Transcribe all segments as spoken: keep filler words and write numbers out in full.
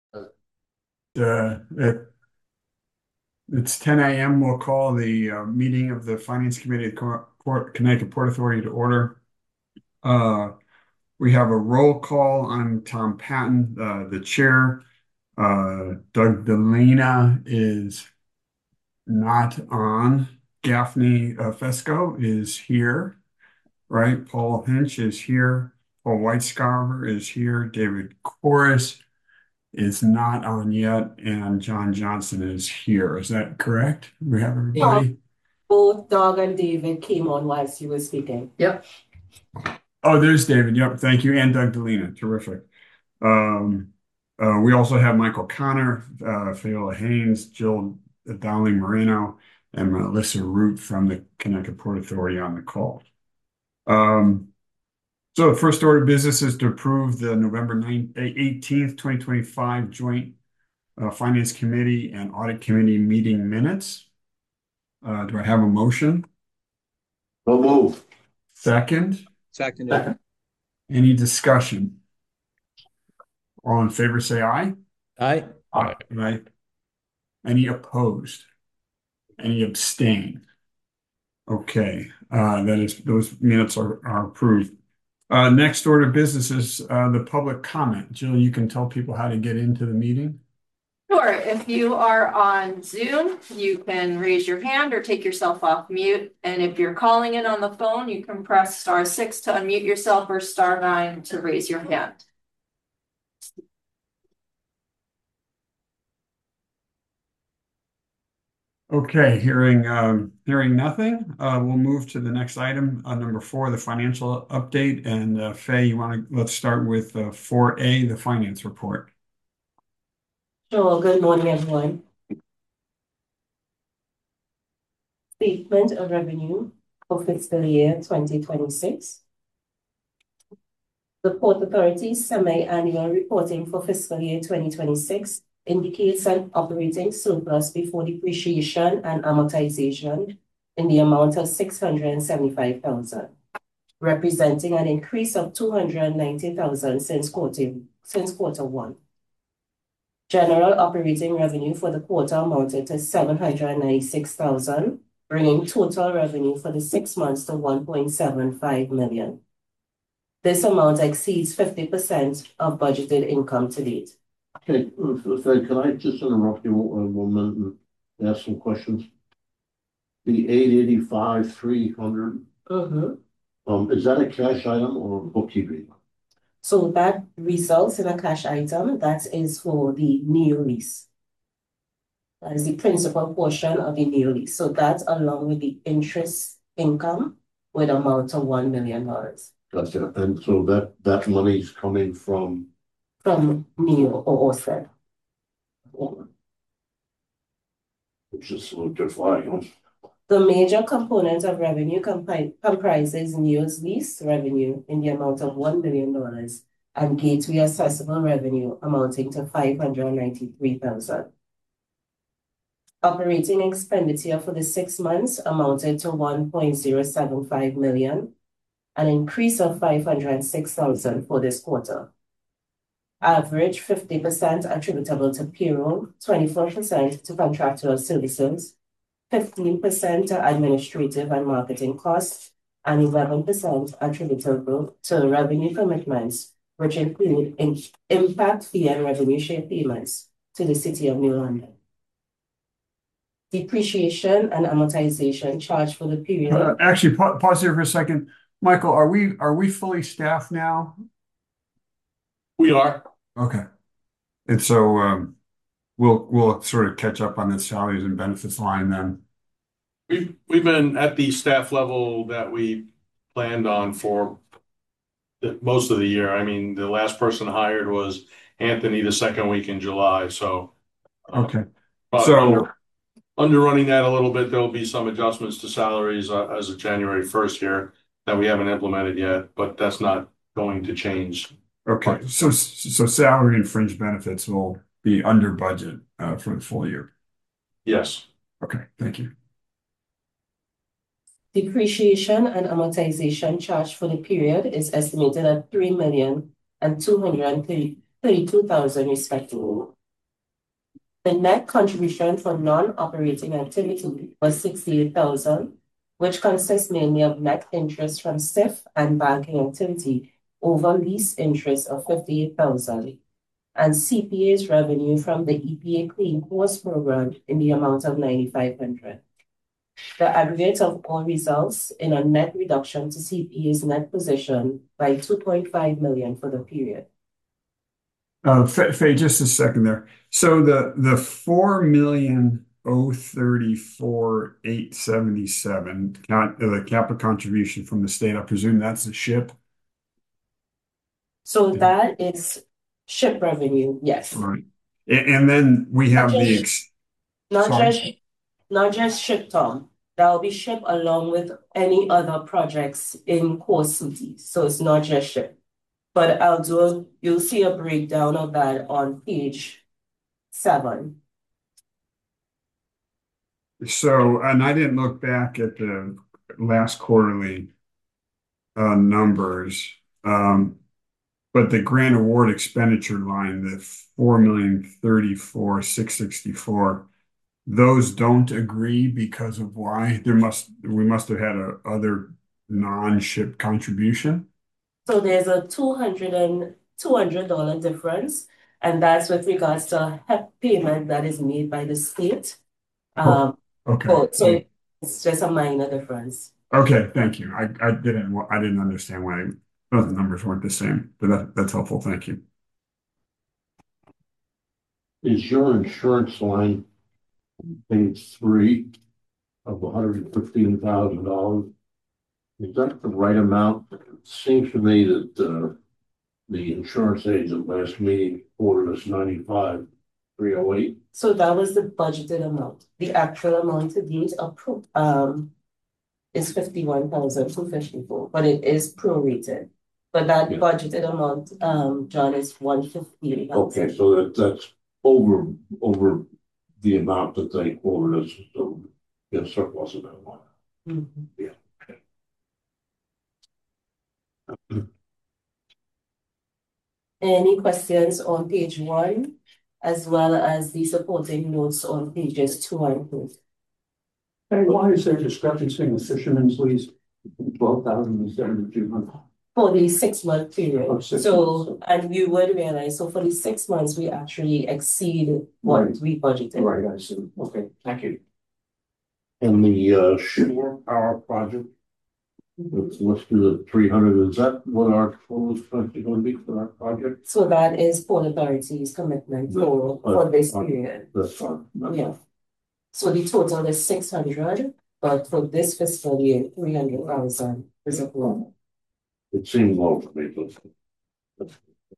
Uh, it, it's ten A M. We'll call the uh, meeting of the Finance Committee of the Port, Connecticut Port Authority to order. Uh, we have a roll call. I'm Tom Patton, uh, the chair. Uh, Doug Delana is not on. Gaffney uh, Fesco is here, right? Paul Hinch is here. Paul Whitescarver is here. David Corris is not on yet, and John Johnson is here. Is that correct? We have Um, everybody? both Doug and David came on whilst you were speaking. Yep. Oh, there's David. Yep, thank you. And Doug Delina. Terrific. Um, uh, we also have Michael Connor, uh, Fiola Haynes, Jill Dowling Moreno, and Melissa Root from the Connecticut Port Authority on the call. Um, so the first order of business is to approve the November ninth, eighteenth, twenty twenty-five joint uh, Finance Committee and Audit Committee meeting minutes. Uh, do I have a motion? So move. Second? Seconded. Any discussion? All in favor, say aye. Aye. Aye. Aye. Any opposed? Any abstain? Okay, uh, that is, those minutes are, are approved. Uh, next order of business is uh, the public comment. Jill, you can tell people how to get into the meeting. Sure. If you are on Zoom, you can raise your hand or take yourself off mute. And if you're calling in on the phone, you can press star six to unmute yourself or star nine to raise your hand. Okay, hearing um, hearing nothing, uh, we'll move to the next item, uh, number four, the financial update. And uh, Faye, you want to let's start with uh, four A, the finance report. Sure. Good morning, everyone. Statement of revenue for fiscal year twenty twenty-six. The Port Authority's semi-annual reporting for fiscal year twenty twenty-six indicates an operating surplus before depreciation and amortization in the amount of six hundred seventy-five thousand dollars, representing an increase of two hundred ninety thousand dollars since quarter, since quarter one. General operating revenue for the quarter amounted to seven hundred ninety-six thousand dollars, bringing total revenue for the six months to one point seven five million dollars. This amount exceeds fifty percent of budgeted income to date. Okay, Fred, can I just interrupt you one, one minute and ask some questions? The eight eighty-five, three hundred, Mm-hmm. um, is that a cash item or bookkeeping? So that results in a cash item that is for the new lease. That is the principal portion of the new lease. So that, along with the interest income, would amount to one million dollars. Gotcha. And so that, that money's coming from, From Neo or Orsted. which is a little bit flying. The major component of revenue compi comprises Neo's lease revenue in the amount of one million dollars and gateway accessible revenue amounting to five hundred ninety-three thousand dollars. Operating expenditure for the six months amounted to one point zero seven five million dollars, an increase of five hundred six thousand dollars for this quarter. Average fifty percent attributable to payroll, twenty-four percent to contractual services, fifteen percent to administrative and marketing costs, and eleven percent attributable to revenue commitments, which include in impact fee and revenue share payments to the City of New London. Depreciation and amortization charged for the period. Uh, actually, pa pause here for a second. Michael, are we are we fully staffed now? We are. Okay. And so um, we'll we'll sort of catch up on the salaries and benefits line then. We've, we've been at the staff level that we planned on for the, most of the year. I mean, the last person hired was Anthony the second week in July. So, uh, Okay. but So under, underrunning that a little bit, there'll be some adjustments to salaries uh, as of January first here that we haven't implemented yet, but that's not going to change. okay. So so salary and fringe benefits will be under budget uh, for the full year. Yes. Okay. Thank you. Depreciation and amortization charged for the period is estimated at three million and two hundred thirty-two thousand respectively. The net contribution for non-operating activity was sixty-eight thousand, which consists mainly of net interest from S I F and banking activity over lease interest of fifty-eight thousand, and C P A's revenue from the E P A Clean Course Program in the amount of ninety-five hundred. The aggregate of all results in a net reduction to C P A's net position by two point five million for the period. Uh, Faye, Faye, just a second there. So the, the four million oh thirty-four eight seventy-seven, the capital contribution from the state, I presume that's the SHIP? So Yeah. that is SHIP revenue, yes. Right. And, and then we have Not the, just- ex Not Sorry? just, not just SHIP, Tom. That will be SHIP along with any other projects in Core City. So it's not just SHIP. But I'll do, a- you'll see a breakdown of that on page seven. So, and I didn't look back at the last quarterly uh, numbers, um, but the grant award expenditure line, the four million thirty-four six sixty-four, those don't agree because of why? There must we must have had a other non-SHIP contribution. So there's a two hundred and two hundred dollar difference, and that's with regards to H E P payment that is made by the state. Um, Okay. oh, so it's just a minor difference. Okay, thank you. I, I didn't wa- I didn't understand why those numbers weren't the same, but that, that's helpful. Thank you. Is your insurance line page three of one hundred and fifteen thousand dollars? Is that the right amount? It seems to me that uh, the insurance agent last meeting ordered us ninety-five three oh eight. So that was the budgeted amount. The actual amount to date approved um is fifty-one thousand two fifty-four, but it is prorated. But that Yeah. budgeted amount, um, John, is one fifteen. Okay, so that that's over over the amount that they quoted us, so the surplus of that one. Mhm. Yeah. Any questions on page one, as well as the supporting notes on pages two and three? Hey, why is there discrepancy in the fisherman's lease, twelve thousand and seventy-two hundred? For the six month period. Oh, six So, months. and you would realize, so for the six months, we actually exceed what Right. we budgeted. Right, I see, okay, thank you. And the uh shore power project, it's listed at three hundred, is that what our total expense is gonna be for that project? So that is Port Authority's commitment for, for this period. That's fine. That's Yeah. So the total is six hundred, but for this fiscal year, three hundred thousand is approved. It seemed low to me, but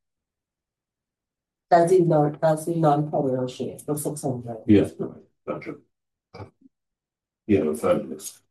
That's the non, that's the non-power share, the six hundred. yes, gotcha. Yeah, the fabulous.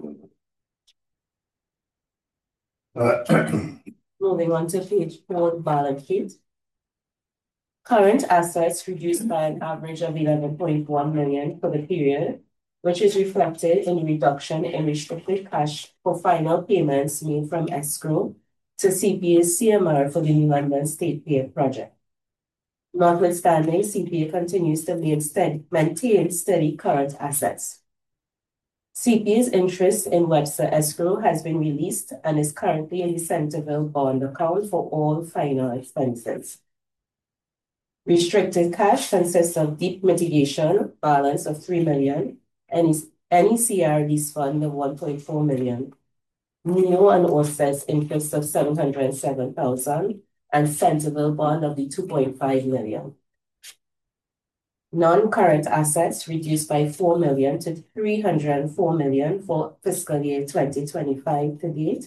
Uh, Moving on to page four, balance sheet. Current assets reduced by an average of eleven point one million for the period, which is reflected in the reduction in restricted cash for final payments made from escrow to C P A's C M R for the New London State Pier project. Notwithstanding, C P A continues to main steady, maintain steady current assets. C P A's interest in Webster escrow has been released and is currently in the Centerville bond account for all final expenses. Restricted cash consists of deep mitigation balance of three million, and any C R D's fund of one point four million. Neo and Offset's interest of seven hundred seven thousand, and Centerville bond of the two point five million. Non-current assets reduced by four million to three hundred four million for fiscal year twenty twenty-five to date,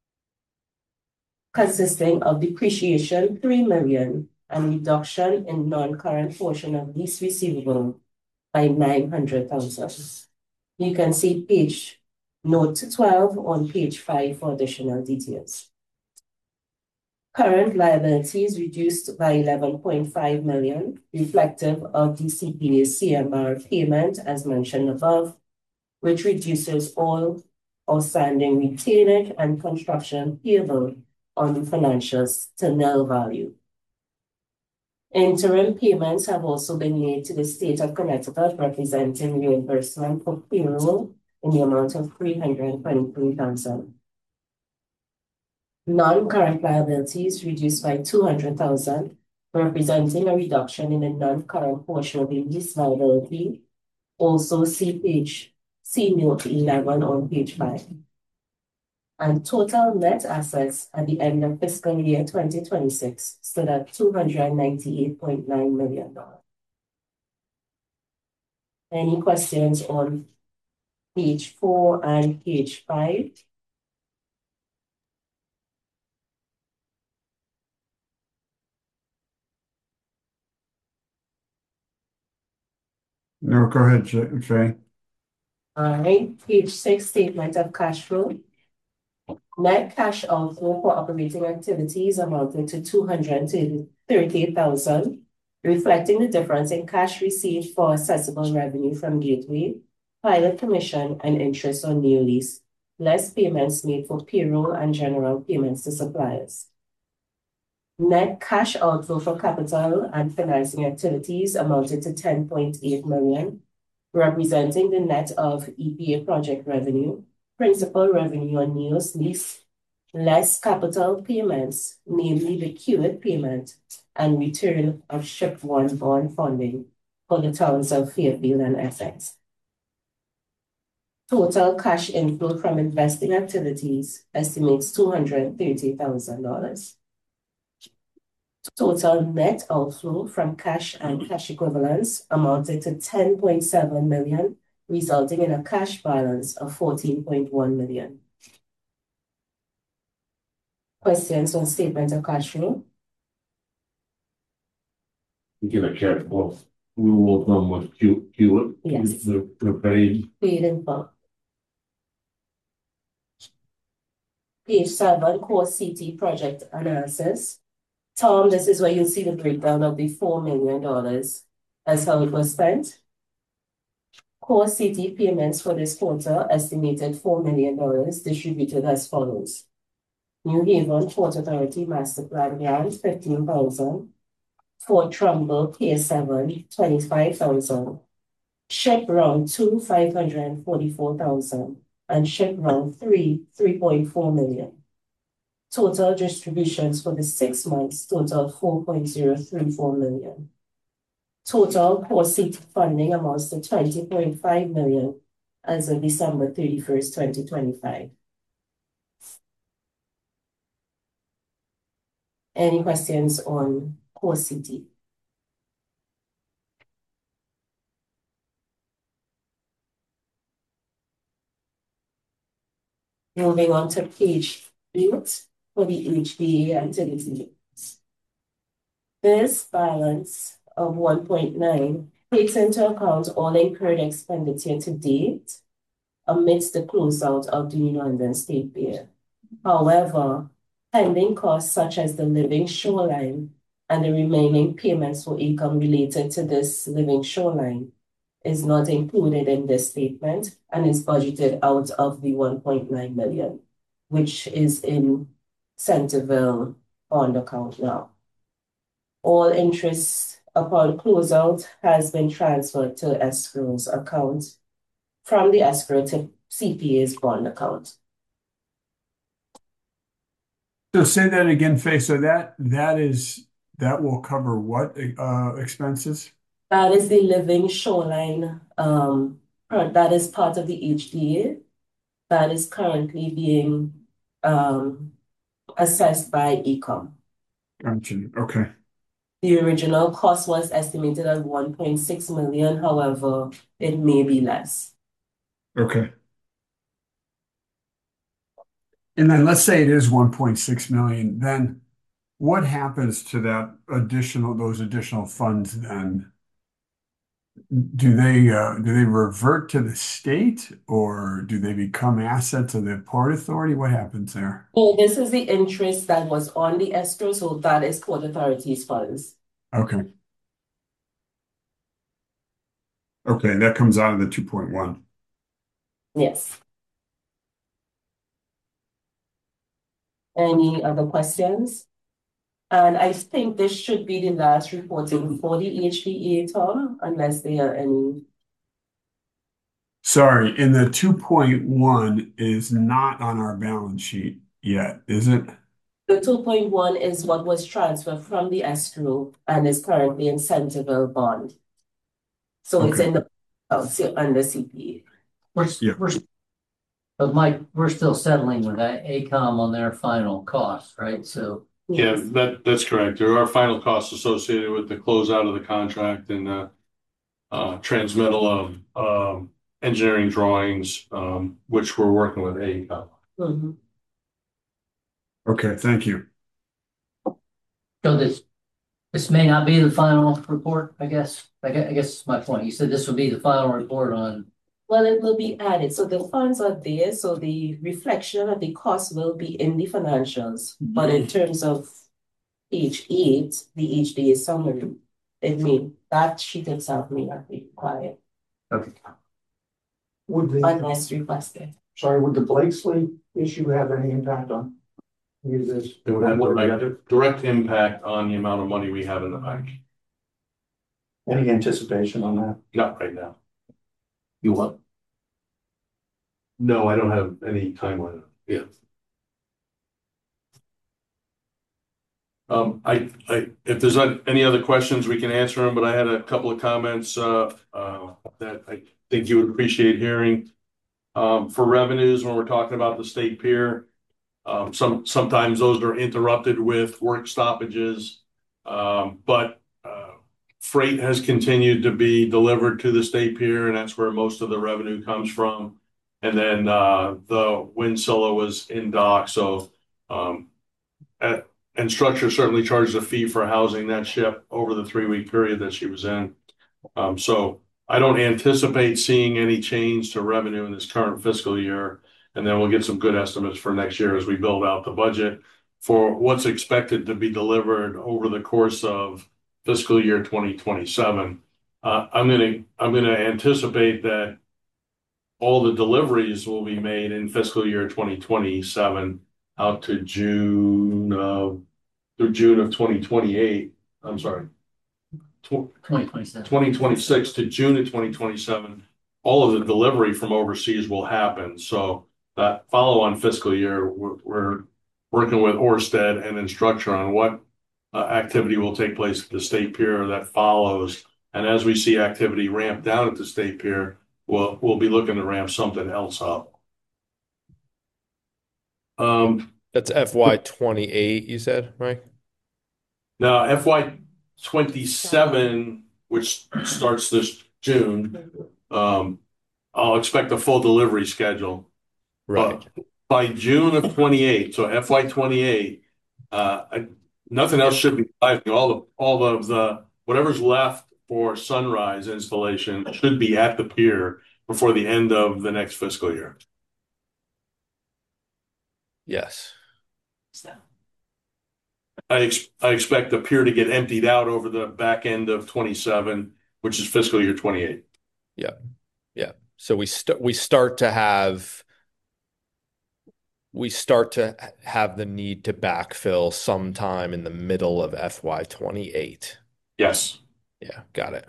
consisting of depreciation three million and reduction in non-current portion of lease receivable by nine hundred thousand. You can see page note twelve on page five for additional details. Current liabilities reduced by eleven point five million, reflective of the C P A C M R payment as mentioned above, which reduces all outstanding retainage and construction payable on the financials to nil value. Interim payments have also been made to the state of Connecticut representing reimbursement for payroll in the amount of three hundred twenty-three thousand. Non-current liabilities reduced by two hundred thousand, representing a reduction in the non-current portion of the lease liability. Also see page, see note eleven on page five. And total net assets at the end of fiscal year twenty twenty-six stood at two hundred ninety-eight point nine million dollars. Any questions on page four and page five? No, go ahead, J- Faye. All right, page six, statement of cash flow. Net cash outflow for operating activities amounted to two hundred thirty-eight thousand, reflecting the difference in cash received for accessible revenue from Gateway, pilot commission, and interest on new lease, less payments made for payroll and general payments to suppliers. Net cash outflow for capital and financing activities amounted to ten point eight million, representing the net of E P A project revenue, principal revenue on new lease, less capital payments, namely the Q I T payment and return of SHIP one bond funding for the towns of Fairfield and Essex. Total cash inflow from investing activities estimates two hundred thirty thousand dollars. Total net outflow from cash and cash equivalents amounted to ten point seven million, resulting in a cash balance of fourteen point one million. Questions on statement of cash flow? You get a check for rule of thumb with Q, Q, Yes. the, the paid. Paid in full. Page seven, core C T project analysis. Tom, this is where you'll see the breakdown of the four million dollars as how it was spent. Core C T payments for this quarter estimated four million dollars, distributed as follows. New Haven Port Authority Master Plan Grant, fifteen thousand. Fort Trumbull Pier seven, twenty-five thousand. SHIP Round two, five hundred forty-four thousand. And SHIP Round three, three point four million. Total distributions for the six months total four point zero three four million. Total core C T funding amounts to twenty point five million as of December thirty-first, twenty twenty-five. Any questions on core C T? Moving on to page eight for the H D A activity. This balance of one point nine takes into account all incurred expenditure to date amidst the closeout of the New London State Fair. However, pending costs such as the living shoreline and the remaining payments for income related to this living shoreline is not included in this statement and is budgeted out of the one point nine million, which is in Centerville bond account now. All interest upon closeout has been transferred to escrow's account from the escrow to C P A's bond account. So say that again, Faye. So that that is that will cover what uh, expenses? That is the living shoreline. Um, that is part of the H D A that is currently being um, assessed by E C O M. Gotcha. Okay. The original cost was estimated at one point six million. However, it may be less. Okay. And then let's say it is one point six million, then what happens to that additional, those additional funds then? Do they uh, do they revert to the state or do they become assets of the Port Authority? What happens there? So this is the interest that was on the escrow, so that is Port Authority's funds. Okay. Okay, that comes out of the two point one. Yes. Any other questions? And I think this should be the last reporting for the H D A, Tom, unless there are any. Sorry, and the two point one is not on our balance sheet yet, is it? The two point one is what was transferred from the escrow and is currently in Centerville bond. So it's Okay. in the, oh, so under C P We're, Yeah. we're, but Mike, we're still settling with A- AECom on their final cost, right? So, A. Yeah, Yes. that, that's correct. There are final costs associated with the closeout of the contract and the uh, transmittal of um, engineering drawings, um, which we're working with A E C O. Mhm. Okay, thank you. so this, this may not be the final report, I guess. I guess, I guess is my point. You said this would be the final report on, Well, it will be added, so the funds are there, so the reflection of the cost will be in the financials. But in terms of page eight, the H D A summary, it may, that sheet itself may not be required okay. Would the, unless requested. sorry, would the Blakesley issue have any impact on any of this? It would have One way or the direct, other? direct impact on the amount of money we have in the bank. Any anticipation on that? Not right now. You want, No, I don't have any timeline. Yeah. Um, I, I, if there's not any other questions, we can answer them, but I had a couple of comments, uh, uh, that I think you would appreciate hearing. Um, for revenues, when we're talking about the state pier, um, some, sometimes those are interrupted with work stoppages. Um, but, uh, freight has continued to be delivered to the state pier, and that's where most of the revenue comes from. And then, uh, the Winsilla was in dock, so, um, at, and Structure certainly charges a fee for housing that ship over the three-week period that she was in. Um, so I don't anticipate seeing any change to revenue in this current fiscal year. And then we'll get some good estimates for next year as we build out the budget for what's expected to be delivered over the course of fiscal year twenty twenty-seven. Uh, I'm gonna, I'm gonna anticipate that all the deliveries will be made in fiscal year twenty twenty-seven out to June of, through June of twenty twenty-eight. I'm sorry, twenty twenty twenty-seven. twenty-six to June of twenty twenty-seven. All of the delivery from overseas will happen. So that follow-on fiscal year, we're, we're working with Orsted and Instructure on what uh, activity will take place at the state pier that follows. And as we see activity ramp down at the state pier, we'll, we'll be looking to ramp something else up. Um, That's F Y twenty-eight, you said, Mike? now F Y twenty-seven, which starts this June, um, I'll expect a full delivery schedule. Right. But by June of twenty-eight, so F Y twenty-eight, uh, I, nothing else should be arriving. All the all of the whatever's left for Sunrise installation should be at the pier before the end of the next fiscal year. Yes. I ex I expect the pier to get emptied out over the back end of twenty-seven, which is fiscal year twenty-eight. Yeah. Yeah. So we start we start to have we start to have the need to backfill sometime in the middle of F Y twenty-eight. Yes. Yeah, got it.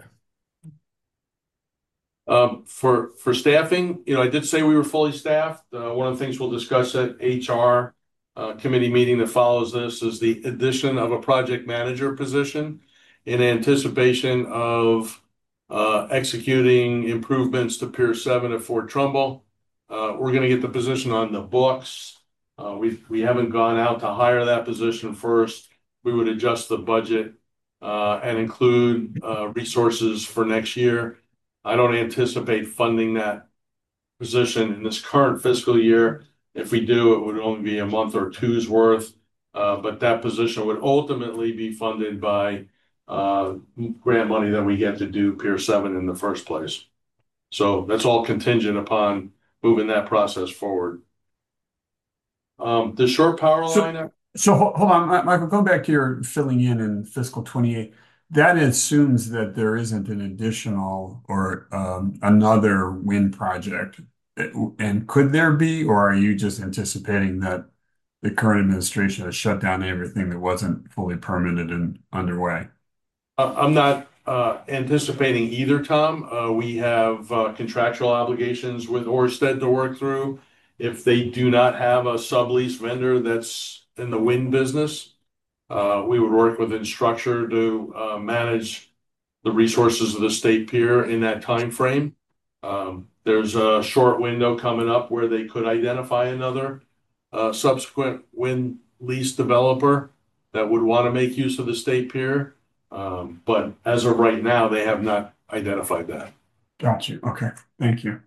Um, for for staffing, you know, I did say we were fully staffed. Uh, one of the things we'll discuss at H R uh, committee meeting that follows this is the addition of a project manager position in anticipation of uh, executing improvements to Pier seven at Fort Trumbull. Uh, we're going to get the position on the books. Uh, we we haven't gone out to hire that position first. We would adjust the budget uh, and include uh, resources for next year. I don't anticipate funding that position in this current fiscal year. If we do, it would only be a month or two's worth. Uh, but that position would ultimately be funded by uh, grant money that we get to do Pier seven in the first place. So that's all contingent upon moving that process forward. Um, the short power So- line. So ho- hold on, Mi- Michael, going back to your filling in in fiscal twenty-eight, that assumes that there isn't an additional or um, another wind project. Uh, And could there be, or are you just anticipating that the current administration has shut down everything that wasn't fully permitted and underway. Uh, I'm not uh, anticipating either, Tom. Uh, we have uh, contractual obligations with Orsted to work through. If they do not have a sublease vendor that's in the wind business, uh, we would work with Instructure to uh, manage the resources of the state pier in that time frame. Um, there's a short window coming up where they could identify another uh, subsequent wind lease developer that would want to make use of the state pier. Um, but as of right now, they have not identified that. Got you. Okay, thank you.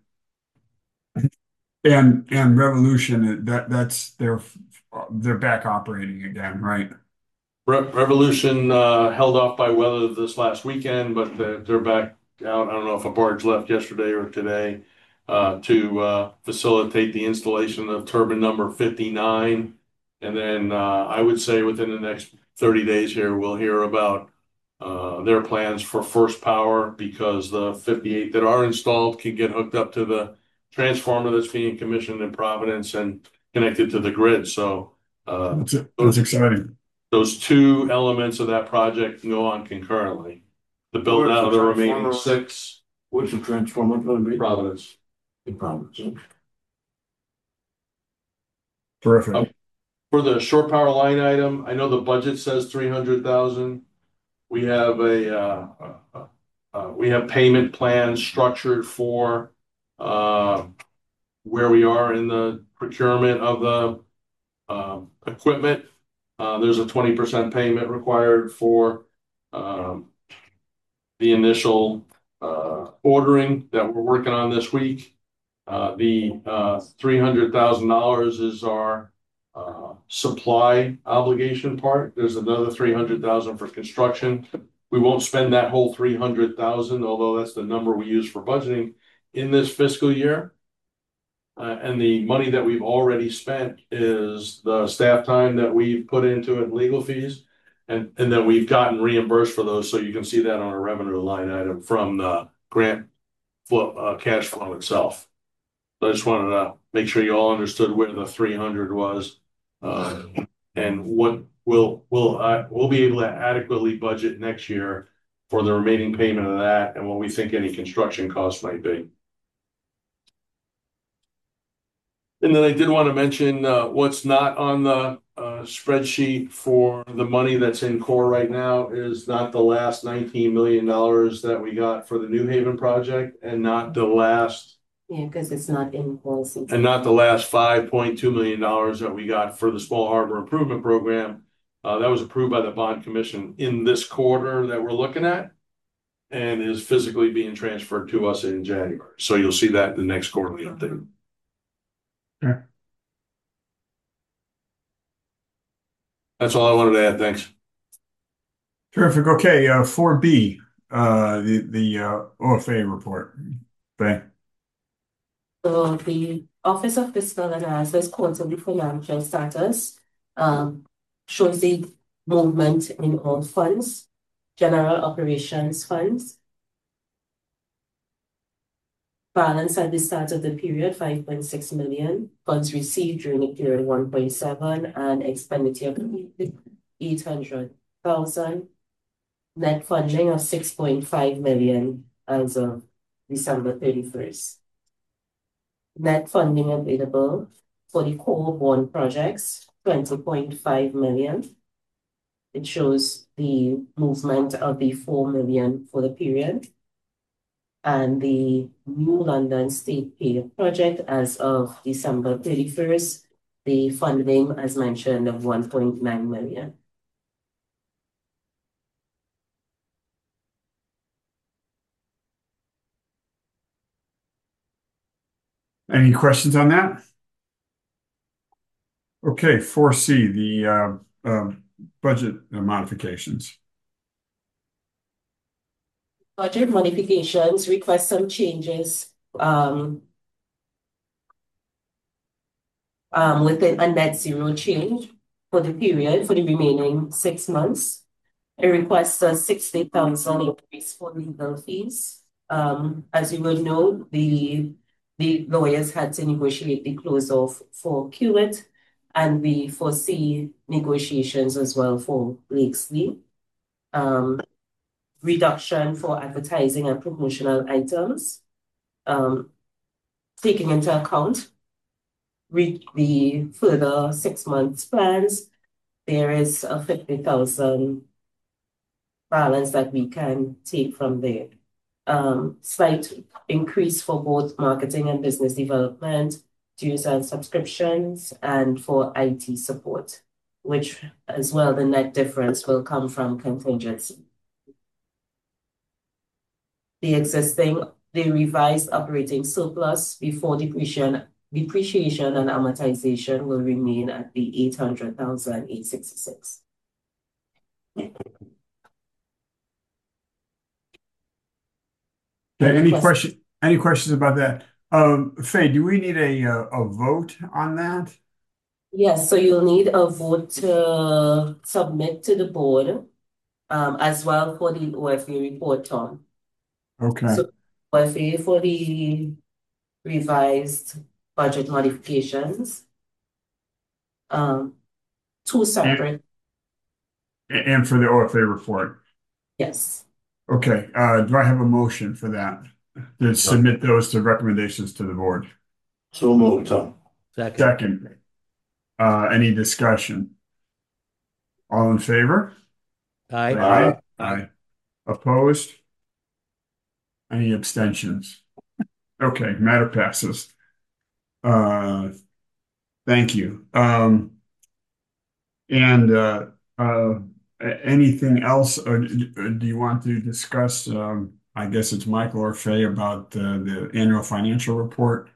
And and Revolution, that that's they're they're back operating again, right? Re- Revolution uh, held off by weather this last weekend, but they're, they're back out. I don't know if a barge left yesterday or today uh, to uh, facilitate the installation of turbine number fifty-nine. And then uh, I would say within the next thirty days here, we'll hear about uh, their plans for first power, because the fifty-eight that are installed can get hooked up to the transformer that's being commissioned in Providence and connected to the grid. So uh, That's that's exciting. those two elements of that project can go on concurrently. The build Where's out of the the remaining transformer? six, What's the transformer going to be? Providence. In Providence. Terrific. Um, For the short power line item, I know the budget says three hundred thousand. We have a, uh, uh, uh, we have payment plans structured for, uh, where we are in the procurement of the, um, equipment. Uh, there's a twenty percent payment required for, um, the initial, uh, ordering that we're working on this week. Uh, the, uh, three hundred thousand dollars is our, uh, supply obligation part. There's another three hundred thousand for construction. We won't spend that whole three hundred thousand, although that's the number we use for budgeting in this fiscal year. Uh, and the money that we've already spent is the staff time that we've put into it, legal fees, and, and then we've gotten reimbursed for those. So you can see that on a revenue line item from the grant flow, uh, cash flow itself. So I just wanted to make sure you all understood where the three hundred was, uh, and what we'll, we'll, uh, we'll be able to adequately budget next year for the remaining payment of that and what we think any construction costs might be. And then I did want to mention uh, what's not on the uh, spreadsheet for the money that's in core right now is not the last nineteen million dollars that we got for the New Haven project, and not the last Yeah, because it's not in policy. and not the last five point two million dollars that we got for the Small Harbor Improvement Program. Uh, that was approved by the Bond Commission in this quarter that we're looking at, and is physically being transferred to us in January. So you'll see that in the next quarterly update. Okay. That's all I wanted to add. Thanks. Terrific. Okay, uh, four B, uh, the the uh, O F A report. Okay. So the Office of Fiscal Analysis quarterly financial status um, shows the movement in all funds, general operations funds. Balance at the start of the period, five point six million. Funds received during the period, one point seven, and expenditure eight hundred thousand. Net funding of six point five million as of December thirty-first. Net funding available for the core bond projects, twenty point five million. It shows the movement of the four million for the period. And the New London State Pier project as of December thirty-first, the funding, as mentioned, of one point nine million. Any questions on that? Okay, four C, the uh, uh, budget modifications. Budget modifications request some changes um, um, within a net zero change for the period, for the remaining six months. It requests a sixty thousand increase for legal fees. Um, as you will know, the, the lawyers had to negotiate the close off for Q I T, and we foresee negotiations as well for Blakesley. Um, reduction for advertising and promotional items, um, taking into account re the further six months plans. There is a fifty thousand balance that we can take from there. Um, slight increase for both marketing and business development, dues and subscriptions, and for I T support, which as well the net difference will come from contingency. The existing, the revised operating surplus before depreciation, depreciation and amortization will remain at the eight hundred thousand eight sixty-six. Okay, any question, any questions about that? Um, Faye, do we need a, uh, a vote on that? Yes, so you'll need a vote to submit to the board, um, as well for the O F A report, Tom. Okay, So O F A for the revised budget modifications. Um, two separate, and for the O F A report. yes. Okay, uh, do I have a motion for that? To submit those to recommendations to the board? So moved, Tom. Second. Second, uh, any discussion? All in favor? Aye. Aye. Aye. Opposed? Any abstentions? Okay, matter passes. Uh, thank you. Um, and, uh, uh, a- anything else, or d- or do you want to discuss, um, I guess it's Michael or Faye about, uh, the annual financial report?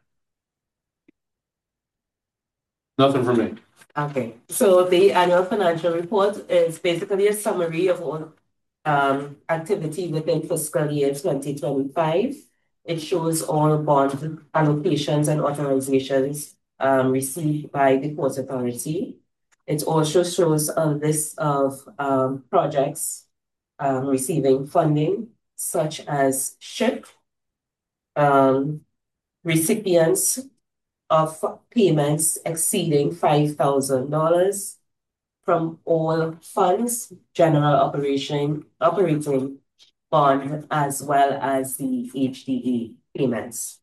Nothing for me. Okay, so the annual financial report is basically a summary of all um activity within fiscal year twenty twenty-five. It shows all bond allocations and authorizations um received by the Port Authority. It also shows a list of um projects um receiving funding, such as SHIP, um recipients of payments exceeding five thousand dollars from all funds, general operation, operating bond, as well as the H D A payments.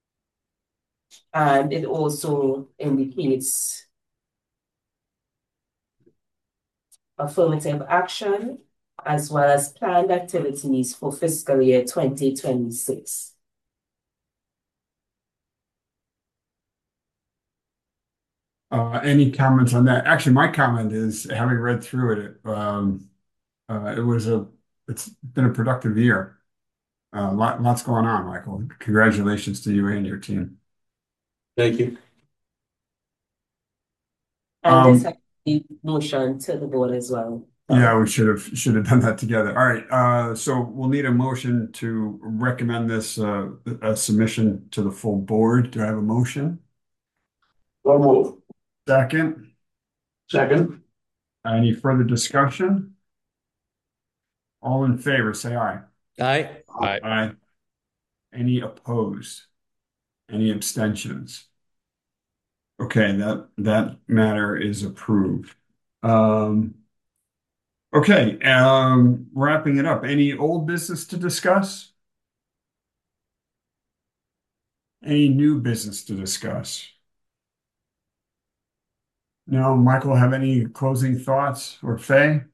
And it also indicates affirmative action as well as planned activities for fiscal year twenty twenty-six. Uh, any comments on that? Actually, my comment is, having read through it, um, uh, it was a, it's been a productive year. Uh, lot, lots going on, Michael. Congratulations to you and your team. Thank you. And this Um, has the motion to the board as well. Yeah, we should have, should have done that together. All right, uh, so we'll need a motion to recommend this, uh, a submission to the full board. Do I have a motion? So moved. Second, Second. any further discussion? All in favor, say aye. Aye. Aye. Aye. Any opposed? Any abstentions? Okay, that, that matter is approved. Um, okay, um, wrapping it up. Any old business to discuss? Any new business to discuss? No, Michael, have any closing thoughts, or Faye?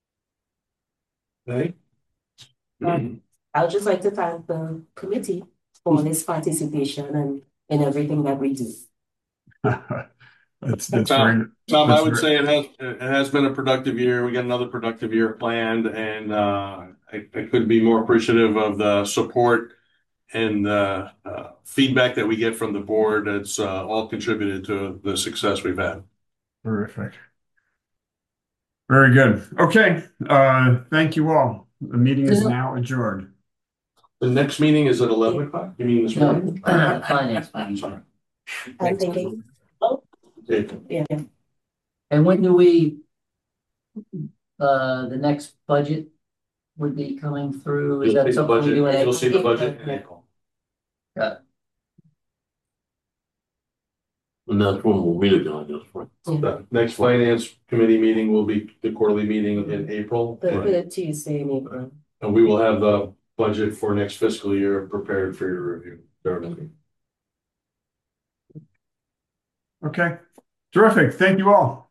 Hey. Um, I would just like to thank the committee for this participation and in everything that we do. That's, that's Tom, very, Tom, I that's would very- say it has, it has been a productive year. We got another productive year planned, and uh, I, I couldn't be more appreciative of the support and the uh, feedback that we get from the board. It's uh, all contributed to the success we've had. terrific. Very good. Okay, uh, thank you all. The meeting is now adjourned. The next meeting is at eleven o'clock? You mean this No, morning? finance. I'm sorry. I'm thinking, Okay. yeah, And when do we, uh, the next budget would be coming through? Is You'll that see the something we budget, do in you'll April? see the budget in April. Got it. And that's when we'll meet again, I guess, right? The next finance committee meeting will be the quarterly meeting in April. The And third Tuesday in April. and we will have the budget for next fiscal year prepared for your review. Thoroughly. Okay, terrific. Thank you all.